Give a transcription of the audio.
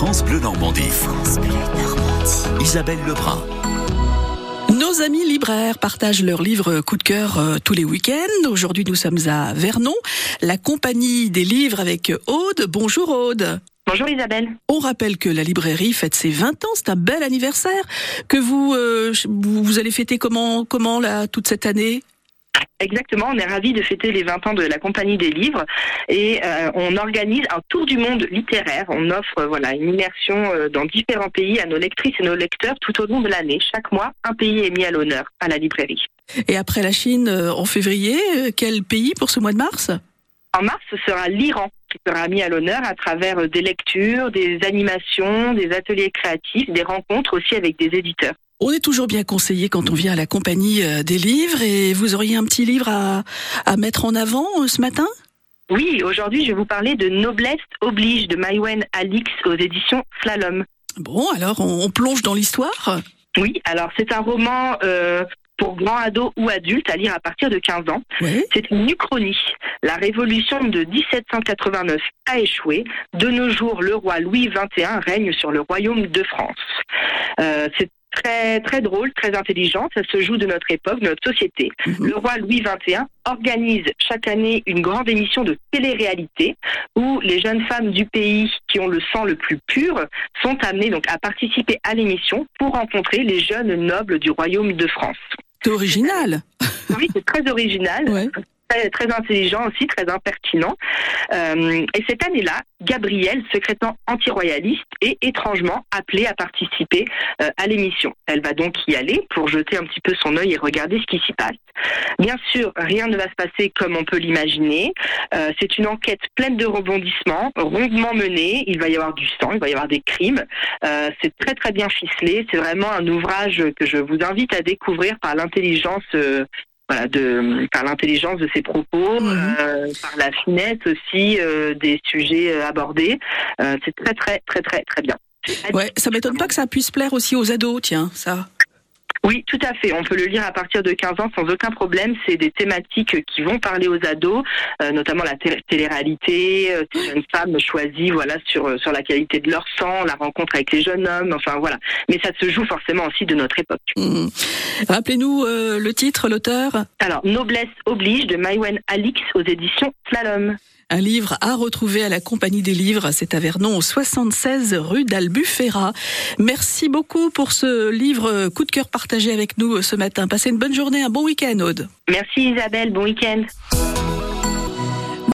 France Bleu Normandie. France Bleu Normandie. Isabelle Lebrun. Nos amis libraires partagent leurs livres coup de cœur tous les week-ends. Aujourd'hui, nous sommes à Vernon, la compagnie des livres avec Aude. Bonjour Aude. Bonjour Isabelle. On rappelle que la librairie fête ses 20 ans, c'est un bel anniversaire. Que vous allez fêter comment là, toute cette année ? Exactement, on est ravis de fêter les 20 ans de la Compagnie des Livres et on organise un tour du monde littéraire. On offre une immersion dans différents pays à nos lectrices et nos lecteurs tout au long de l'année. Chaque mois, un pays est mis à l'honneur à la librairie. Et après la Chine en février, quel pays pour ce mois de mars ? En mars, ce sera l'Iran qui sera mis à l'honneur à travers des lectures, des animations, des ateliers créatifs, des rencontres aussi avec des éditeurs. On est toujours bien conseillé quand on vient à la compagnie des livres, et vous auriez un petit livre à mettre en avant ce matin ? Oui, aujourd'hui je vais vous parler de Noblesse oblige de Maïwenn Alix aux éditions Slalom. Bon, alors on plonge dans l'histoire ? Oui, alors c'est un roman pour grands ados ou adultes à lire à partir de 15 ans. Oui. C'est une uchronie. La révolution de 1789 a échoué. De nos jours, le roi Louis XXI règne sur le royaume de France. C'est très, très drôle, très intelligent. Ça se joue de notre époque, de notre société. Le roi Louis XXI organise chaque année une grande émission de télé-réalité où les jeunes femmes du pays qui ont le sang le plus pur sont amenées donc à participer à l'émission pour rencontrer les jeunes nobles du royaume de France. C'est original. Oui, c'est très original. Ouais. Très intelligent aussi, très impertinent. Et cette année-là, Gabrielle, secrétaire anti-royaliste, est étrangement appelée à participer à l'émission. Elle va donc y aller pour jeter un petit peu son œil et regarder ce qui s'y passe. Bien sûr, rien ne va se passer comme on peut l'imaginer. C'est une enquête pleine de rebondissements, rondement menée. Il va y avoir du sang, il va y avoir des crimes. C'est très très bien ficelé. C'est vraiment un ouvrage que je vous invite à découvrir par l'intelligence par l'intelligence de ses propos, par la finesse aussi des sujets abordés. C'est très très très très très bien. Ouais, ça m'étonne pas que ça puisse plaire aussi aux ados, tiens, ça. Oui, tout à fait. On peut le lire à partir de 15 ans sans aucun problème. C'est des thématiques qui vont parler aux ados, notamment la télé-réalité, ces jeunes femmes choisies sur la qualité de leur sang, la rencontre avec les jeunes hommes, enfin voilà. Mais ça se joue forcément aussi de notre époque. Rappelez-nous le titre, l'auteur. Alors, Noblesse oblige de Maïwenn Alix aux éditions Slalom. Un livre à retrouver à la Compagnie des Livres, c'est à Vernon, au 76 rue d'Albufera. Merci beaucoup pour ce livre coup de cœur partagé avec nous ce matin. Passez une bonne journée, un bon week-end, Aude. Merci Isabelle, bon week-end.